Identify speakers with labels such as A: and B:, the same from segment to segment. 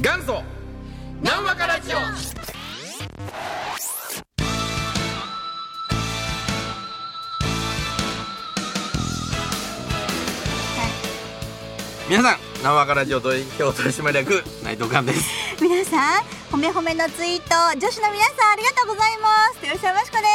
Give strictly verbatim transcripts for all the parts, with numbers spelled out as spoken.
A: 元祖なんわかラジオ。皆さん、なんわかラジオ代表取締役内藤寛です。
B: 皆さん、褒め褒めのツイート女子の皆さんありがとうございます。豊島真知子です。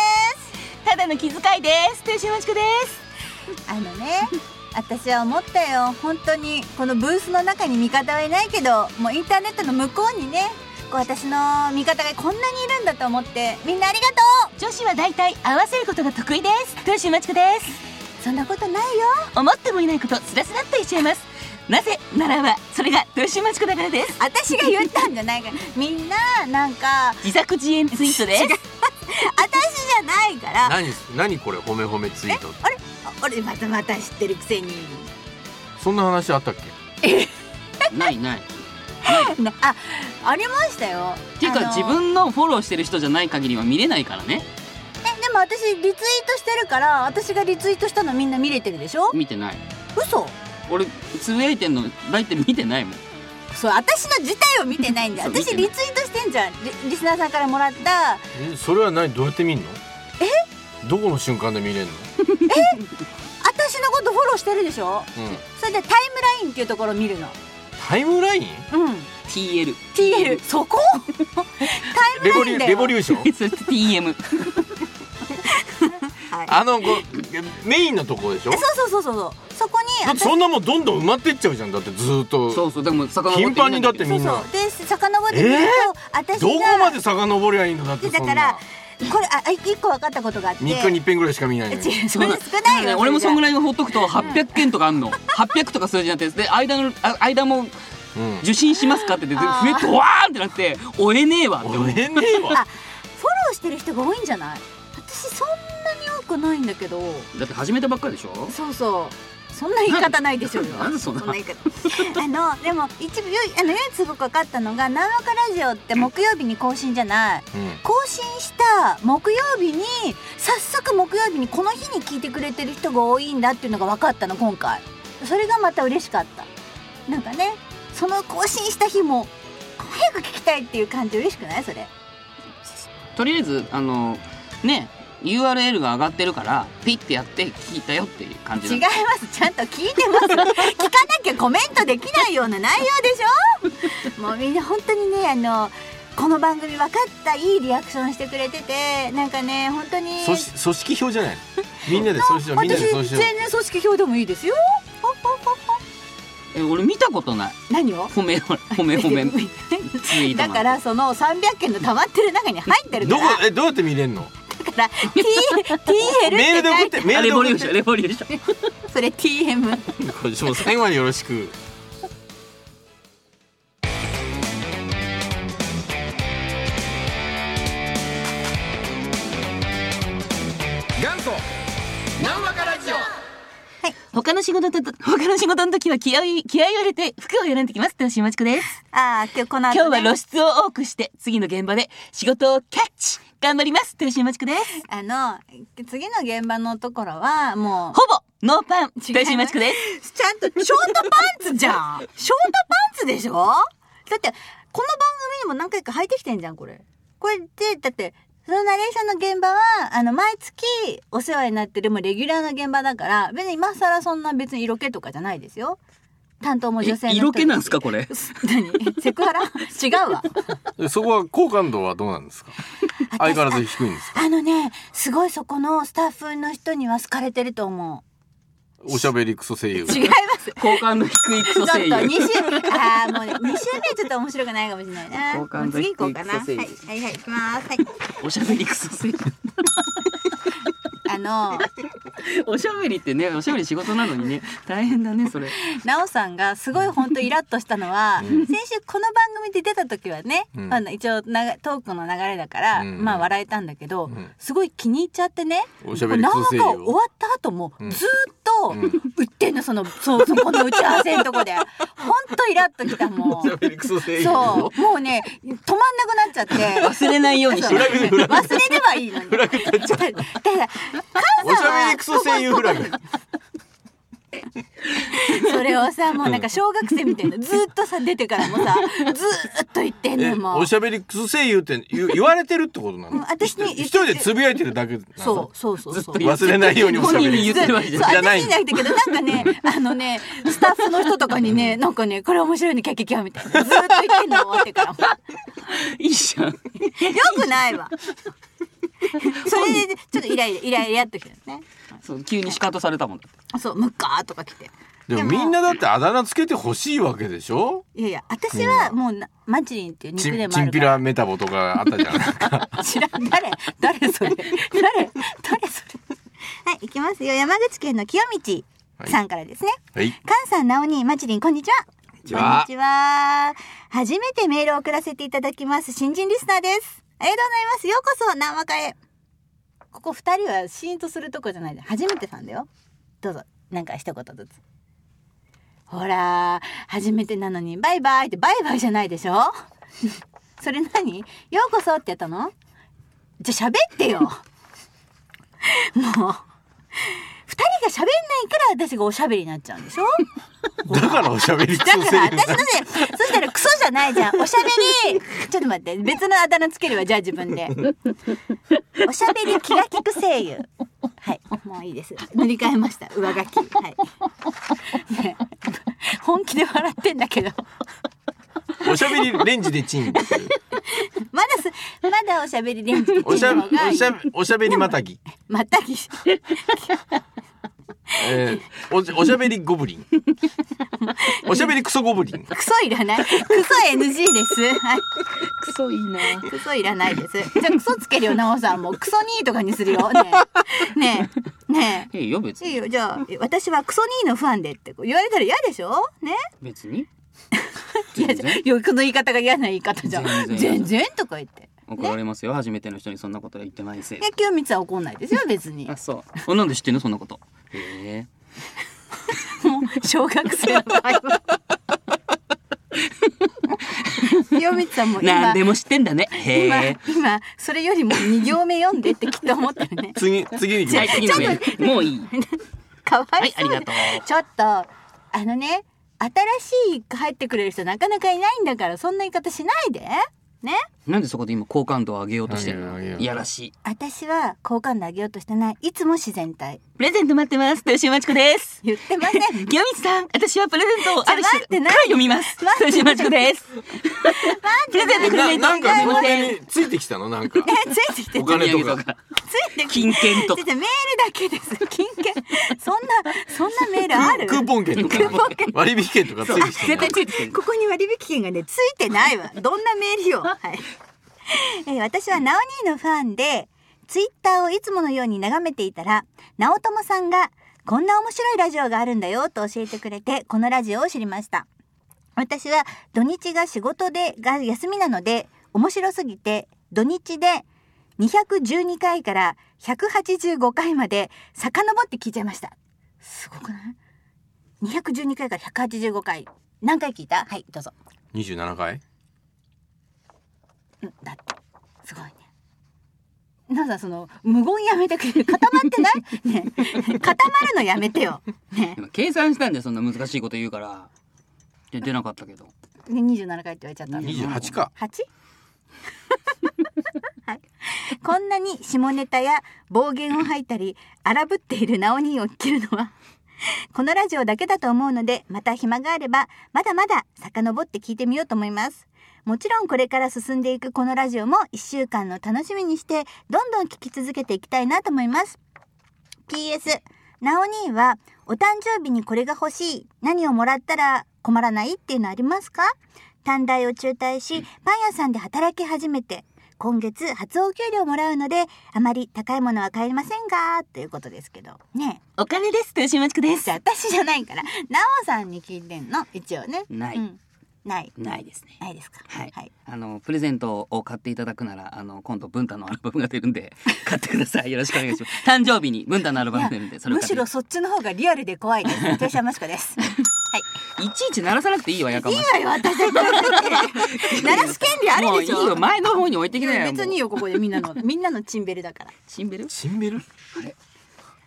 C: ただの気遣いです。豊島真知子です。
B: あのね私は思ったよ。本当にこのブースの中に味方はいないけど、もうインターネットの向こうにね、こう私の味方がこんなにいるんだと思って、みんなありがとう。
C: 女子は大体合わせることが得意です。豊島真知子です。
B: そんなことないよ。
C: 思ってもいないことスラスラっと言っちゃいます。なぜならばそれが豊島真知子だからです。
B: 私が言ったんじゃないからみんななんか
C: 自作自演ツイートです。
B: 違う私じゃないから。
A: 何何これ褒め褒めツイート。
B: あれあれまたまた知ってるくせに。
A: そんな話あったっけ？
D: ないない
B: なあ、ありましたよ。
D: っていうか、自分のフォローしてる人じゃない限りは見れないからね。
B: え、でも私リツイートしてるから、私がリツイートしたのみんな見れてるでしょ？
D: 見てない。
B: 嘘？
D: 俺つぶやいてんの大体見てないもん。
B: そう、私の自体を見てないんだよ。私リツイートしてんじゃん。 リ, リスナーさんからもらった。
A: え、それは何、どうやって見んの？え？どこの瞬間で見れんの？
B: え？私のことフォローしてるでしょ、
A: うん、
B: それでタイムラインっていうところを見るの。
A: タイムライン？
B: うん、
D: ティーエル
B: ティーエル そこタイムラインだよ。
A: レボリューション
D: それ ティーエム
B: はい、
A: あのこメインのところでしょ。
B: そうそうそうそうそう、そこに
A: だってそんなもんどんどん埋まってっちゃうじゃん。だってずっと
D: そうそう、でも遡って
A: 頻繁にだってみんな
B: そうそうで遡ってみると、
A: えー、
B: 私が
A: どこまで遡りゃいいの？だってそんな
B: だからこれあ一個分かったことがあって、
A: みっかにいっぺんぐらいしか見ないのに。
B: それ少ないよ、
D: ね、俺もそんぐらいほっとくとはっぴゃくけんとかあんの、うん、はっぴゃくとか数字になってで間の間も受信しますかって言って増えてドワーンってなって追えねえわって思う。
A: 追えねえわ。
B: あ、フォローしてる人が多いんじゃない？私そんなに多くないんだけど。
D: だって始めたばっかりでしょ。
B: そうそう、そんな言い方ないでしょうよ。
D: なんでそんな
B: 言い方あのでも一部あの唯一すごく分かったのが、なんわかラジオって木曜日に更新じゃない、うん、更新した木曜日に早速木曜日にこの日に聞いてくれてる人が多いんだっていうのが分かったの今回。それがまた嬉しかった。なんかね、その更新した日も早く聞きたいっていう感じ嬉しくない？それ
D: とりあえずあのねユーアールエル が上がってるからピッてやって聞いたよっていう感じ。
B: 違います、ちゃんと聞いてます聞かなきゃコメントできないような内容でしょもうみんな本当にね、あのこの番組分かった、いいリアクションしてくれてて、なんかね本当に
A: 組織、組織票じゃないのみんなで組織票、みんなで組織票。
B: 私全然組織票でもいいですよ。ほほほほ
D: え、俺見たことない。
B: 何を
D: 褒め褒め褒めツイート
B: だからそのさんびゃっけんの溜まってる中に入ってるから。
A: どこえどうやって見れんの？
B: だから T ティーエル
A: メールで送って、メールで
D: レボリューションレボリューション
B: それ ティーエム
A: これもう最後までよろしく。元祖なんわかラジオ。
C: 他の仕事と他の仕事の時は気合い気合いを入れて服を選んできます。豊島真知子です。
B: ああ、今日この後、ね、
C: 今日は露出を多くして次の現場で仕事をキャッチ頑張ります。豊島真知子です。
B: あの次の現場のところはもう
C: ほぼノーパン豊島真知子です。
B: ちゃんとショートパンツじゃんショートパンツでしょ。だってこの番組にも何回か履いてきてんじゃんこれ。これでだってそのナレーションの現場はあの毎月お世話になってるもうレギュラーの現場だから、別に今更そんな別に色気とかじゃないですよ。担当も女性の人。
D: 色気なんですかこれ？
B: 何？セクハラ？違うわ。
A: そこは好感度はどうなんですか？相変わらず低いんですか？
B: あのね、すごいそこのスタッフの人には好かれてると思う。
A: おしゃべりクソ声優。
B: 違います。
D: 好感度低いクソ声優。
B: ちょっとに週あーもうに週目ちょっと面白くないかもしれないな。
D: 好感度低いクソ声優。
B: 次行こうかな。はいはいはい、行きます。はい。
D: おしゃべりクソ声優。
B: あの
D: おしゃべりってね、おしゃべり仕事なのにね、大変だねそれ。
B: なおさんがすごい本当イラッとしたのは、うん、先週この番組で出た時はね、うん、あの一応なトークの流れだから、うん、まあ笑えたんだけど、うん、すごい気に入っちゃってね、
A: おしゃべりクソ声優
B: なんか終わった後もずっと売ってんの、そのそうそこの打ち合わせのとこで本当イラッときたもん。
A: おしゃべりクソ声優。
B: そうもうね止まんなくなっちゃって
C: 忘れないようにし
B: 忘れればいいのに。
A: フラグ立っちゃう。
B: だから
A: おしゃべりクソ声優フラグ。
B: それをさもうなんか小学生みたいなずっとさ出てからもさずっと言ってんのもう
A: おしゃべりクソ声優って言言われてるってことなの？
B: 私に
A: 一人でつぶやいてるだけなの？
B: そうそうそうそう
A: 忘れないようにおしゃべり
D: 言ってるわけじゃ
B: そう
A: じゃない
B: 私じゃなくてけどなんかねあのねスタッフの人とかにねなんかねこれ面白いねキャキャキャみたいなずっと言ってんの終わってからも
D: いいじゃん。
B: よくないわそれでちょっとイライライライラっときたね
D: そう急にシカトされたもんだって。
B: そうムッカーとか来て
A: でもみんなだってあだ名つけてほしいわけでしょ？
B: いやいや私はもうなマチリンっていうニッ
A: チ
B: クネー
A: ンチンピ
B: ムあるから
A: ラメタボとかあったじゃんなんか
B: 知らん誰誰それ誰誰それはい行きますよ山口県の清道さんからですね、
A: はい
B: カンさんナオニーマチリンこんにちは。こんにちは。
A: ち
B: 初めてメールを送らせていただきます新人リスナーです。ありがとうございます。ようこそ南和歌へ。ここ二人はシーンとするとこじゃないで初めてさんだよ。どうぞなんか一言ずつ。ほら初めてなのにバイバイってバイバイじゃないでしょそれ何ようこそってやったの？じゃあ喋ってよもう二人が喋んないから私がおしゃべりになっちゃうんでしょ
A: だからおしゃべりク
B: だ
A: ソ声優
B: から私のねそしたらクソじゃないじゃんおしゃべりちょっと待って別のあだ名つけるわじゃあ自分でおしゃべり気が利く声優はいもういいです塗り替えました上書きはい、ね、本気で笑ってんだけど
A: おしゃべりレンジでチン
B: まだすまだおしゃべりレンジでチン
A: おしゃ
B: の方がいい
A: おしゃおしゃべりまたぎ、
B: またぎ
A: えー、お, おしゃべりゴブリンおしゃべりクソゴブリン
B: クソいらないクソ エヌジー ですはい
D: クソいいな。
B: クソいらないですじゃあクソつけるよなおさんもうクソニーとかにするよねえねえね
D: いいよ別
B: えいい
D: に。
B: よじゃあ私はクソニーのファンでって言われたら嫌でしょね
D: 別に。
B: いやじゃあいやこの言い方が嫌な言い方じゃん
D: 全然
B: 全然とか言って
D: 怒られますよ、初めての人にそんなことは言ってないせい。
B: 野球光は怒んないですよ別に
D: あそうあなんで知ってんのそんなこと。へえ。
B: もう小学生の場合は清光さんも今
D: なんでも知ってんだね。へ
B: 今
D: え。
B: 今それよりもに行目読んでってきっと思ってるね
A: 次次に行き
D: はい
A: ます
D: 次のメールもういい。
B: かわいそう
D: はいありがとう
B: ちょっとあのね新しい入ってくれる人なかなかいないんだからそんな言い方しないでね
D: なんでそこで今好感度を上げようとしてるの。
A: 上げよう上げよう
D: いやらしい。
B: 私は好感度上げようとしてないいつも自然体
C: プレゼント待ってます。豊島ちこです。
B: 言ってません
C: 清光さん、私はプレゼントをある
B: ちょ待って何
C: から読みます。
B: 待って
C: 豊島ちこです。プレゼントくれないと
A: ななんかこの
C: ございません
A: 辺についてきたのなんか
B: えついてきて
A: お金とか
D: お土産
B: ついてきて
D: 金券とか
B: ちょっとメールだけです金券そんなそんなメールある
A: クーポン券とかなんか割引券とかついてきた
D: 絶対ついてきてる。
B: ここに割引券がねついてないわどんなメールよはいえー私はナオニーのファンでツイッターをいつものように眺めていたら直友さんがこんな面白いラジオがあるんだよと教えてくれてこのラジオを知りました。私は土日が仕事でが休みなので面白すぎて土日でにひゃくじゅうにかいからひゃくはちじゅうごかいまで遡って聞いちゃいました。すごくない？にひゃくじゅうにかいからひゃくはちじゅうごかい何回聞いた？はいどうぞ。
A: にじゅうななかい
B: うんだってすごいね。なんだその無言やめてくれる固まってないね固まるのやめてよね
D: 今計算したんでそんな難しいこと言うからで出なかったけど。
B: でにじゅうななかいって言われちゃったんで
A: にじゅうはちか
B: はち? はい、こんなに下ネタや暴言を吐いたり荒ぶっているナオニーを聞けるのはこのラジオだけだと思うのでまた暇があればまだまだ遡って聞いてみようと思います。もちろんこれから進んでいくこのラジオもいっしゅうかんの楽しみにしてどんどん聞き続けていきたいなと思います。 ピーエス ナオニーはお誕生日にこれが欲しい何をもらったら困らないっていうのありますか？短大を中退しパン屋さんで働き始めて今月初お給料もらうのであまり高いものは買えませんがということですけどね。
C: お金です。豊島ちこです。
B: じゃあ私じゃないからナオさんに聞いてんの一応ね。
D: ない、
B: うん、ない
D: ないですね。
B: ないですか。
D: はい、
B: はい、
D: あのプレゼントを買っていただくならあの今度文太のアルバムが出るんで買ってください。よろしくお願いします。誕生日に文太のアルバムが出るんでそれを
B: むし
D: 買って
B: ろそっちの方がリアルで怖いです。豊島しこです。はい
D: いちいち鳴らさなくていいわやかまし
B: いいわよ私だって鳴らす権利あるでしょ。
D: もういいよ前の方に置いてきなよ。
B: 別にいいよここでみんなのみんなのチンベルだから。
D: シンベル
A: シンベル
D: あれ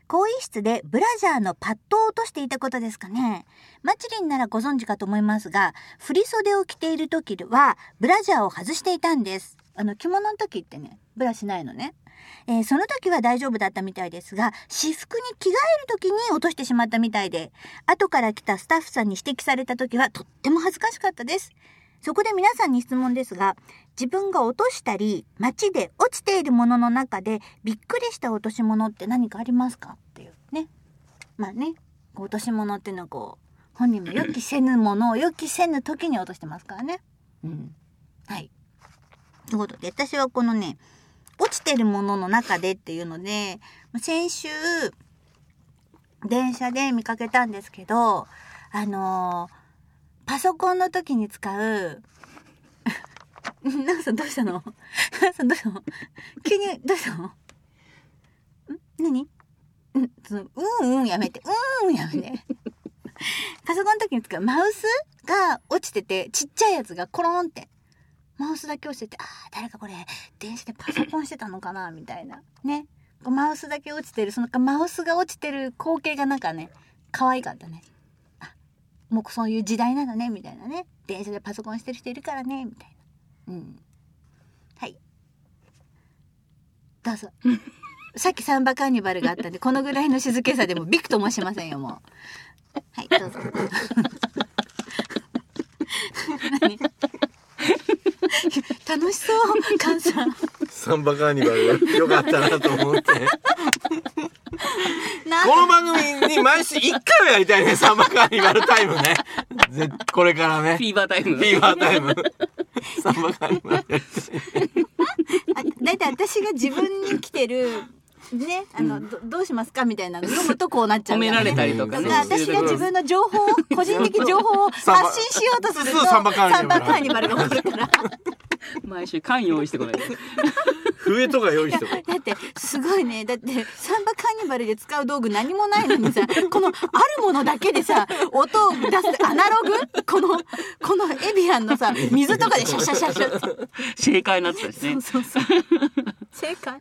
B: 更衣室でブラジャーのパッドを落としていたことですかね。マチリンならご存知かと思いますが、振り袖を着ている時はブラジャーを外していたんです。あの着物の時ってね、ブラしないのね。えー、その時は大丈夫だったみたいですが、私服に着替える時に落としてしまったみたいで、後から来たスタッフさんに指摘された時はとっても恥ずかしかったです。そこで皆さんに質問ですが、自分が落としたり街で落ちているものの中でびっくりした落とし物って何かありますかっていうね。まあね、落とし物っていうのはこう本人も予期せぬものを予期せぬ時に落としてますからね。うん、はい。ということで、私はこのね、落ちてるものの中でっていうので、先週電車で見かけたんですけど、あのー、パソコンの時に使うナオさんどうしたの？ナオさんどうしたの？急にどうしたの？ん？何？うんそのうんうんやめてうんうんやめてパソコンの時に使うマウスが落ちてて、ちっちゃいやつがコロンってマウスだけ落ちてて、あー誰かこれ電車でパソコンしてたのかなみたいなね。マウスだけ落ちてる、そのマウスが落ちてる光景がなんかね可愛かったね。あ、もうそういう時代なのねみたいなね。電車でパソコンしてる人いるからねみたいな。うん。はい。どうぞ。さっきサンバカーニバルがあったんで、このぐらいの静けさでもビクともしませんよもう。はいどうぞ。何？楽しそうカンさん。
A: サンバカーニバルが良かったなと思ってこの番組に毎週いっかいはやりたいね。サンバカーニバルタイムね。これからね、
D: フィーバータイム
A: フィーバータイムサンバカーニバルやりたい。
B: だいたい私が自分に来てるね、あの、うん、ど, どうしますかみたいなの読むとこうなっちゃう、ね、
D: 褒められたりとかね。
B: 私が自分の情報個人的情報を発信しようとするとサンバカーニバルが起こるから
D: 毎週缶用意してこない
A: 笛とか用意してこない。
B: だってすごいね。だってサンバカーニバルで使う道具何もないのにさ、このあるものだけでさ音を出すアナログ、このこのエビアンのさ水とかでシャシャシャシャって
D: 正解になってたですね。
B: そうそうそう正解。はい、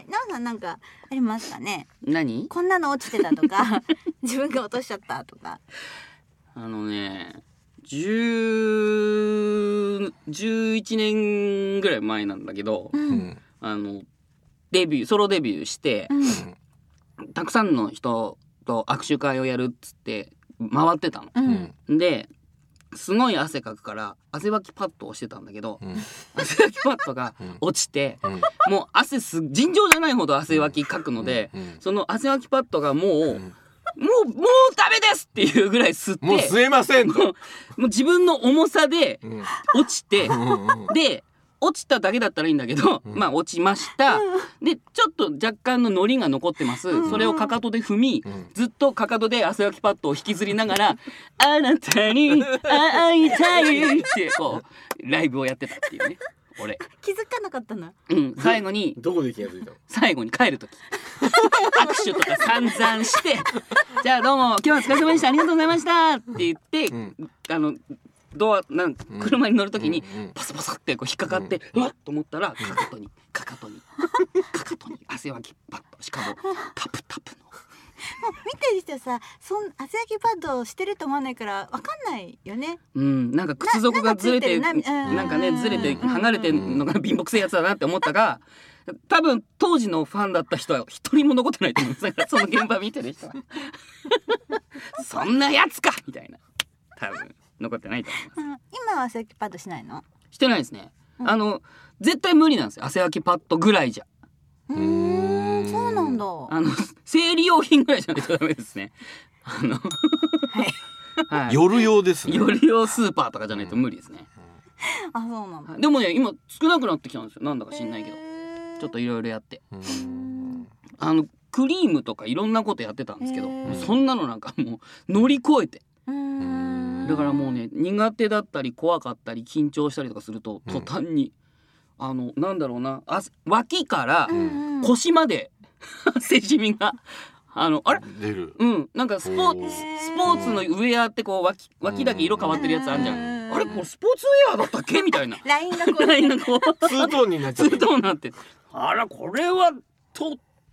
B: なおさんなんかありますかね。
D: 何？
B: こんなの落ちてたとか自分が落としちゃったとか。
D: あのね、じゅう、じゅういちねんぐらい前なんだけど、うん、あのデビューソロデビューして、うん、たくさんの人と握手会をやるっつって回ってたの、うん、ですごい汗かくから汗わきパッドをしてたんだけど、うん、汗わきパッドが落ちて、うん、もう汗す尋常じゃないほど汗わきかくので、うん、その汗わきパッドがもう、うんもう、もうダメですっていうぐらい吸って。
A: もう吸えませんと。
D: もう、もう自分の重さで落ちて、うん、で、落ちただけだったらいいんだけど、うん、まあ落ちました。で、ちょっと若干のノリが残ってます。うん、それをかかとで踏み、うん、ずっとかかとで汗わきパッドを引きずりながら、あなたに会いたいって、こう、ライブをやってたっていうね。俺
B: 気づかなかったな。
D: うん最後に
A: どこで気がついたの？
D: 最後に帰る時握手とか散々してじゃあどうも今日はお疲れ様でしたありがとうございましたって言って、うん、あのドアなん車に乗る時にパサパサってこう引っかかって、うん、うわっと思ったらかかとにかかとにかかとに汗わきパッドしかもタプタプの
B: もう見てる人はさそん汗わきパッドをしてると思わないから分かんないよね。
D: うんなんか靴底がずれて な, な, なんかねずれて離れてるのが貧乏くせえやつだなって思ったが多分当時のファンだった人は一人も残ってないと思うんですからその現場見てる人はそんなやつかみたいな多分残ってないと思います、うん、
B: 今は汗わきパッドしないの？
D: してないですね、うん、あの絶対無理なんですよ汗わきパッドぐらいじゃ。
B: うーんそうなんだ。
D: あの生理用品ぐらいじゃないとダメですね。あの、
A: はいはい、夜用ですね。
D: 夜用スーパーとかじゃないと無理ですね。
B: あそうなんだ。
D: でもね今少なくなってきたんですよ。なんだか知んないけどちょっといろいろやってあのクリームとかいろんなことやってたんですけどそんなのなんかもう乗り越えてだからもうね苦手だったり怖かったり緊張したりとかすると途端に、うん、あのなんだろうなあ脇から腰まで汗じみがあのあれ
A: 出る
D: うんなんかスポーツスポーツのウェアってこう 脇, 脇だけ色変わってるやつあるじゃん。あれこれスポーツウェアだったっけみたいな
B: ラインがこう
D: ラインがこう
A: ツートーンになっちゃって
D: ツートーンになってあらこれはとち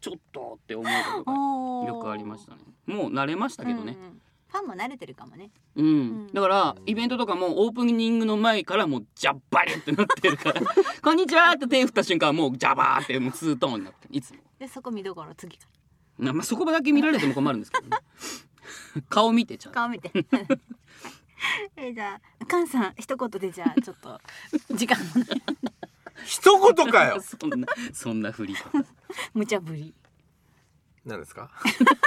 D: ちょっとって思うことがよくありましたね。もう慣れましたけどね、
B: うんうん、ファンも慣れてるかもね。
D: うん、
B: うん、
D: だからイベントとかもオープニングの前からもうジャッバリってなってるからこんにちはって手振った瞬間もうジャバーってもうツートーンになっていつも
B: でそこ見どころ次か
D: な、まあ、そこだけ見られても困るんですけど、ね、顔見てちゃう
B: 顔見てえじゃあカンさん一言でじゃあちょっと時間もない
A: 一言かよ
D: そんなそんな振り
B: 無茶ぶり
A: 何ですか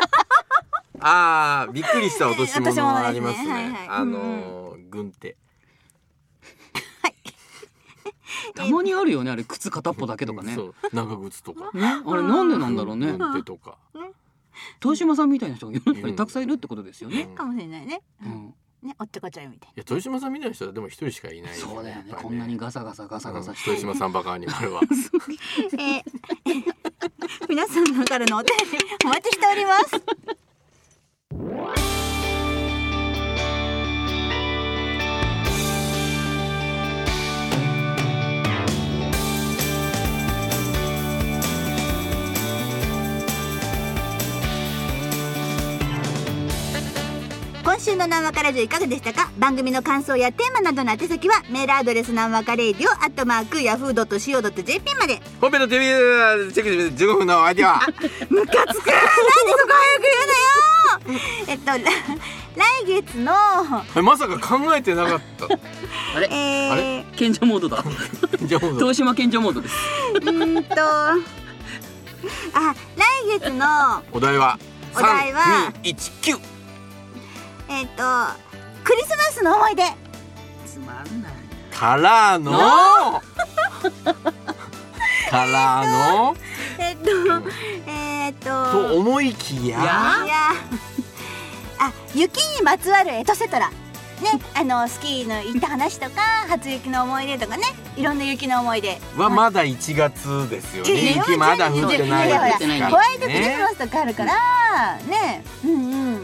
A: あーびっくりした落とし物ありますね、
B: はいはい、
A: あのー、軍手
D: たまにあるよねあれ靴片っぽだけとかね、
A: そう長靴とか
D: ねあれなんでなんだろうね、
A: 軍手とか
D: 豊島さんみたいな人が世の中にたくさんいるってことですよね、
B: うん、かもしれないね、
D: うん、
B: ねおっちょこちょいみたいな。
A: いや豊島さんみたいな人はでも一人しかいない、ね、
D: そうだよね、
A: ね
D: こんなにガサガサガサガサして、
A: うん、豊島さんバカアニマルは
B: えー、皆さんからのお便りお待ちしております今週の南和ラジオいかがでしたか。番組の感想やテーマなどの宛先はメールアドレス南和レディオアットマークヤフー ドットシーオー ドットジェーピー まで。
A: 本編のテレビチェックしてじゅうごふんの間は
B: ムカつくなんでそこ早く言うのよえっと来月の
A: まさか考えてなかった
D: あれ、
B: えー、
A: あれ
D: 賢者モードだ東島賢者モードです
B: うーんとあ来月の
A: お題は
B: お題は
A: さんにいちきゅう
B: えっとクリスマスの思い出
D: つまんない
A: からのからの
B: えっとえっと
A: と思いきや
B: いやあ雪にまつわるエトセトラね、あのスキーの行った話とか初雪の思い出とかね、いろんな雪の思い出
A: はまだいちがつですよね。雪まだ降ってない
B: や
A: ですから
B: ホワイトクリスマスとかあるからね、うんうん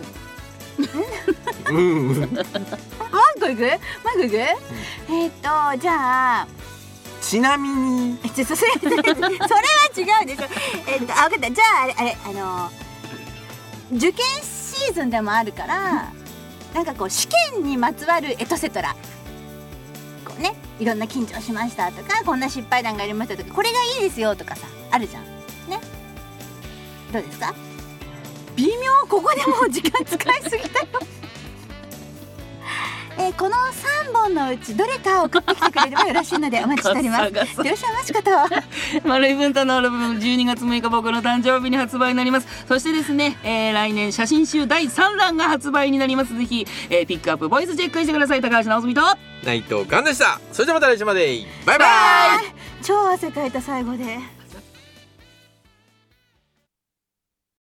A: うんうん
B: もう一個いくもう一個いく、うん、えー、っとじゃあ
A: ちなみに
B: えちょそれそれそれは違うでしょえー、っとあ分かったじゃああれあれあの受験シーズンでもあるからなんかこう試験にまつわるエトセトラこうねいろんな緊張しましたとかこんな失敗談がありましたとかこれがいいですよとかさあるじゃんね。どうですか。微妙ここでもう時間使いすぎたよえー、このさんぼんのうちどれかを送ってきてくれればよろしいのでお待ちしております。よろしくお待ちかと
D: 丸い文太のアルバムじゅうにがつむいか僕の誕生日に発売になります。そしてですね、えー、来年写真集だいさんだんが発売になります。ぜひ、えー、ピックアップボイスチェックしてください。高橋直澄と
A: 内藤寛でした。それではまた来週までバイバイ。
B: 超汗かいた最後で